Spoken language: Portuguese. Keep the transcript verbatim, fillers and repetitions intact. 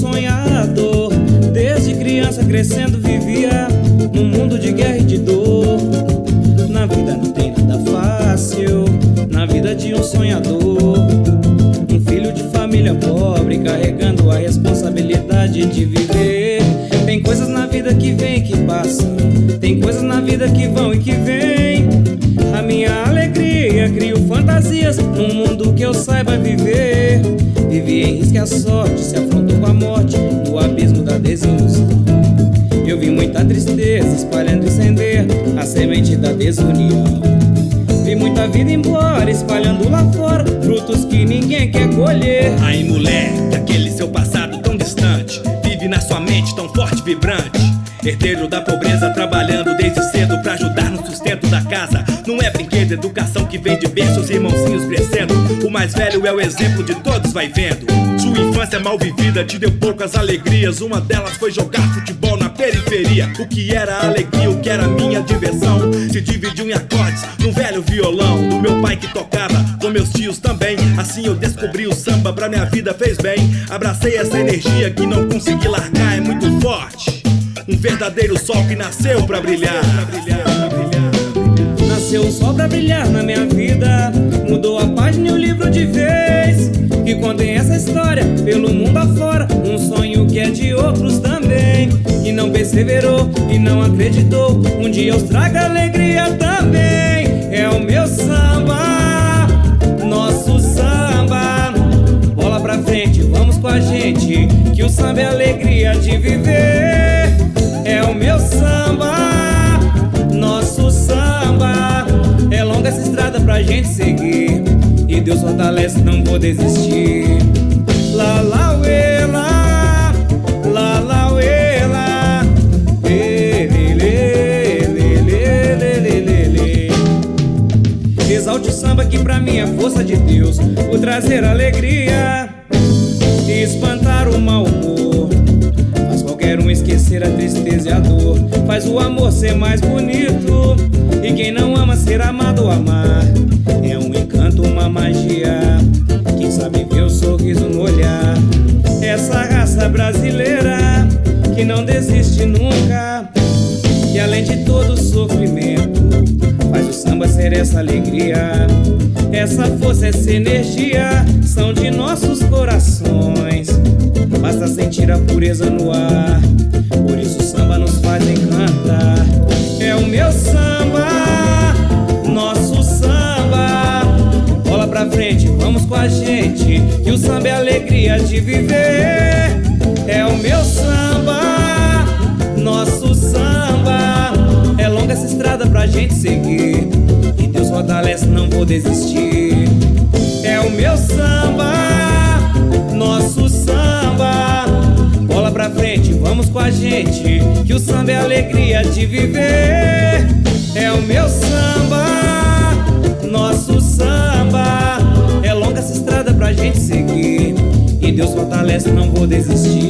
sonhador. Desde criança crescendo vivia num mundo de guerra e de dor. Na vida não tem nada fácil, na vida de um sonhador. Um filho de família pobre carregando a responsabilidade de viver. Tem coisas na vida que vêm e que passam, tem coisas na vida que vão e que vêm. A minha alegria crio fantasias num mundo que eu saiba viver. Vivi em risco e a sorte se afrontou com a morte no abismo da desilusão. Eu vi muita tristeza espalhando e incender a semente da desunião. Vi muita vida embora espalhando lá fora frutos que ninguém quer colher. Aí moleque, aquele seu passado tão distante vive na sua mente tão forte e vibrante. Herdeiro da pobreza trabalhando desde cedo pra ajudar no sustento da casa. Não é brinquedo, educação que vem de berço, os irmãozinhos crescendo. O mais velho é o exemplo de todos, vai vendo. Sua infância mal vivida te deu poucas alegrias. Uma delas foi jogar futebol na periferia. O que era alegria, o que era minha diversão se dividiu em acordes num velho violão do meu pai que tocava, com meus tios também. Assim eu descobri o samba, pra minha vida fez bem. Abracei essa energia que não consegui largar, é muito forte. Um verdadeiro sol que nasceu pra brilhar. Nasceu o sol pra brilhar na minha vida, mudou a página e o livro de vez, que contém essa história pelo mundo afora. Um sonho que é de outros também, que não perseverou e não acreditou. Um dia eu trago alegria também. É o meu samba, nosso samba. Bola pra frente, vamos com a gente, que o samba é a alegria de viver. É o meu samba, nosso samba. É longa essa estrada pra gente seguir, e Deus fortalece, não vou desistir. Lá, lá, uê, lá, lá, lá, uê, lá. Lê, lê, lê, lê, lê, lê, lê, lê, lê. Exalte o samba que pra mim é força de Deus, por trazer alegria e espantar o mau humor. Faz qualquer um esquecer a tristeza e a dor, faz o amor ser mais bonito, e quem não ama ser amado ou amar. É um encanto, uma magia, quem sabe ver o sorriso no olhar. Essa raça brasileira que não desiste nunca, e além de todo o sofrimento, faz o samba ser essa alegria. Essa força, essa energia são de nossos corações, basta sentir a pureza no ar, por isso o samba nos faz encantar. É o meu samba, nosso samba. Bola pra frente, vamos com a gente, que o samba é a alegria de viver. É o meu samba, nosso samba. É longa essa estrada pra gente seguir, e Deus fortalece, não vou desistir. É o meu samba, nosso samba. Bola pra frente, vamos com a gente, que o samba é a alegria de viver. É o meu samba, nosso samba. É longa essa estrada pra gente seguir, e Deus fortalece, não vou desistir.